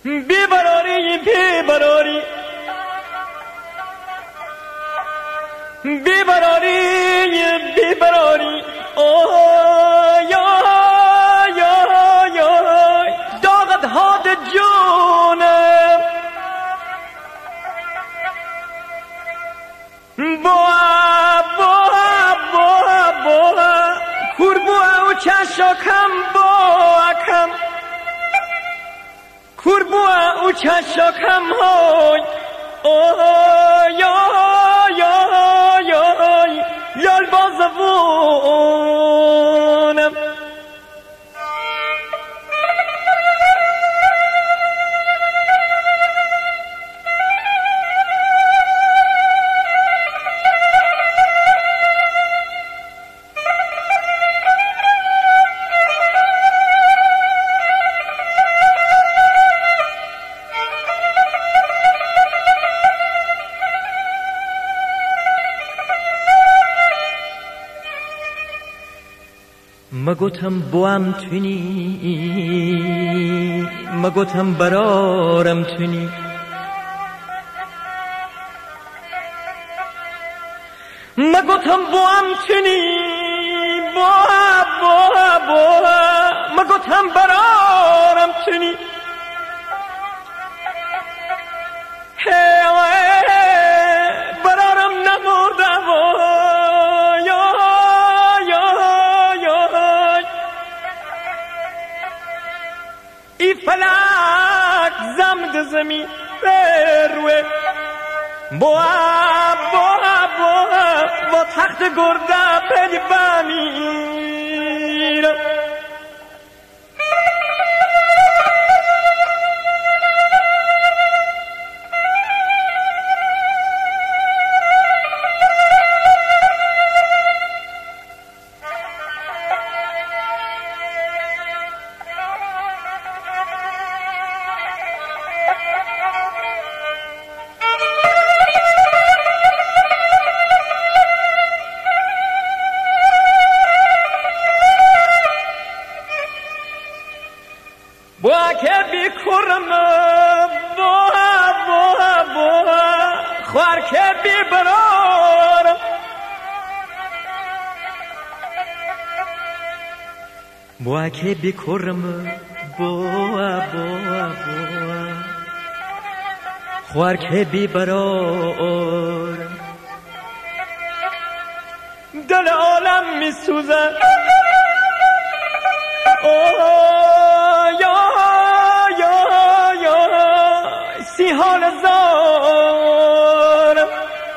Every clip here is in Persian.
بیبراری بیبراری بیبراری بیبراری اوی اوی اوی اوی داغت هاد جونم بوا بوا بوا بوا کربوا و چشاکم بوا کم کربوا و چشاکم های اوی اوی اوی اوی لال بازوونم مگوتم بوام تونی مگوتم برارم تونی مگوتم بوام تونی بوا بوا بوا مگوتم برارم تونی برارم نمودم ای فلک زمد زمین بروه بوا بوا بوا با تخت گرده پلی بمیرم بوا که بی کرم بوا بوا بوا خوار که بی برارم بوا که بی کرم بوا بوا بوا خوار که بی برارم دل عالم می سوزن سی حال زارم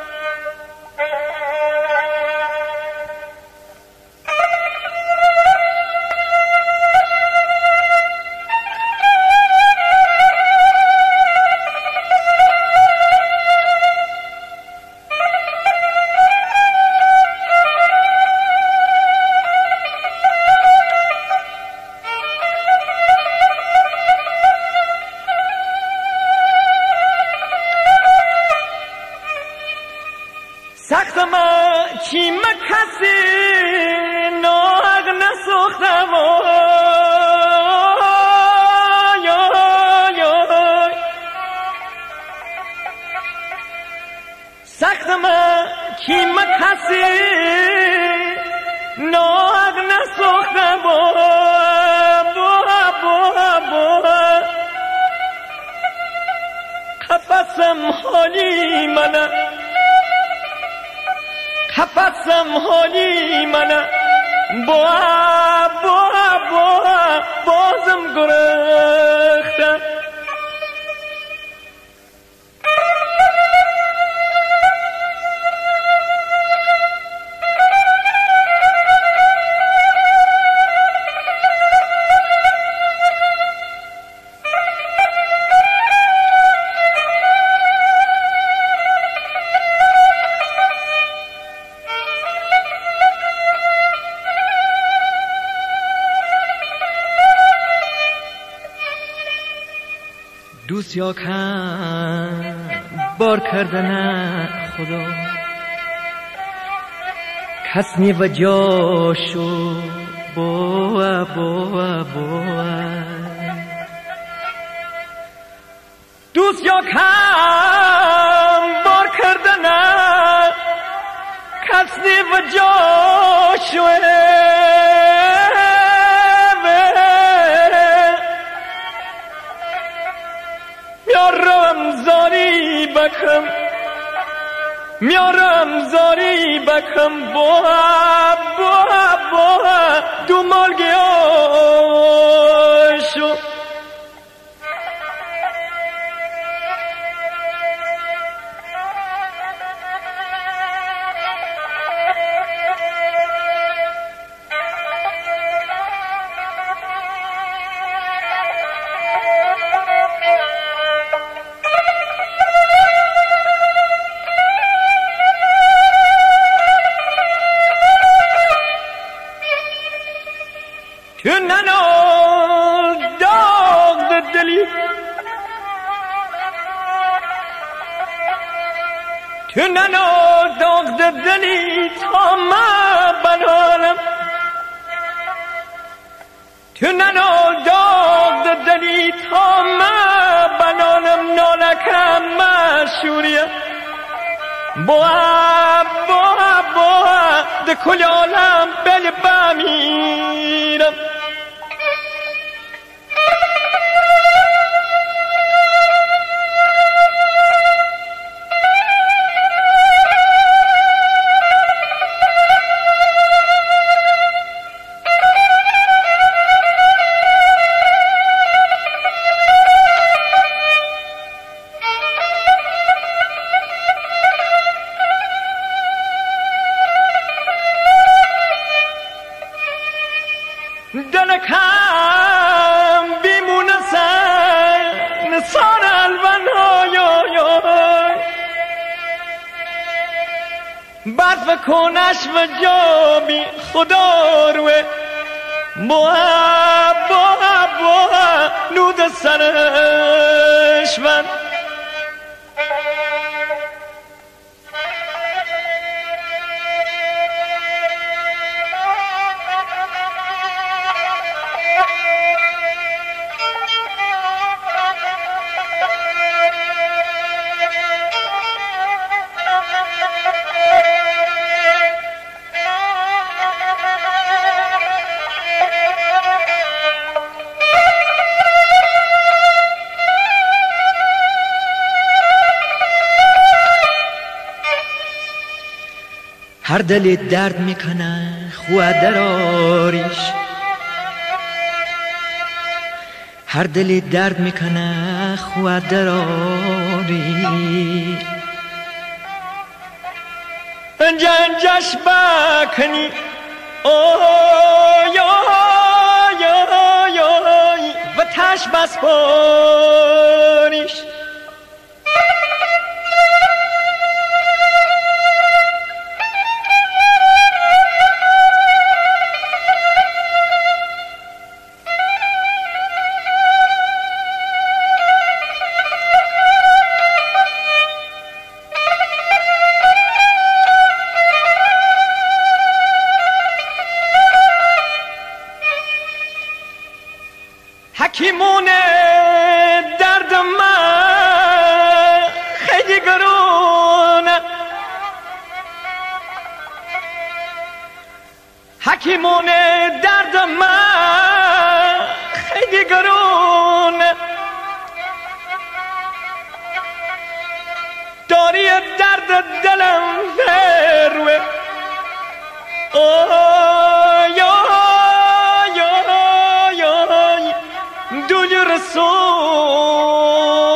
سختم کی مکسی ناغ نسوختم سختم کی مکسی ناغ نسوختم بوا بوا بوا قفصم حالی منه قفصم حالی منه بوا بوا بوا بازم گرختم دوست یا کم بار کردن خدا کس نی و جاشو بوا بوا بوا دوست یا کم بار کردنه کسی و جاشوه میارم زاری بکم بوها دو مالگی آشو تو ننال داغ دلی تو ننال داغ دلی تا ما بنالم تو ننال داغ دلی تا ما بنالم نالکم مشوریم بوها ده کل عالم بل بمیرم دلکم بیمونه نسان الون برف کنش و جابی خدا روه بوها نود سرش من هر دل درد میکنه خوا دراریش هر دل درد میکنه خوا دراری انجش بکنی و تش بس پاریش حکیمون درد من خیلی گرونه حکیمون درد من خیلی گرونه داری درد دلم فروه دوی رسول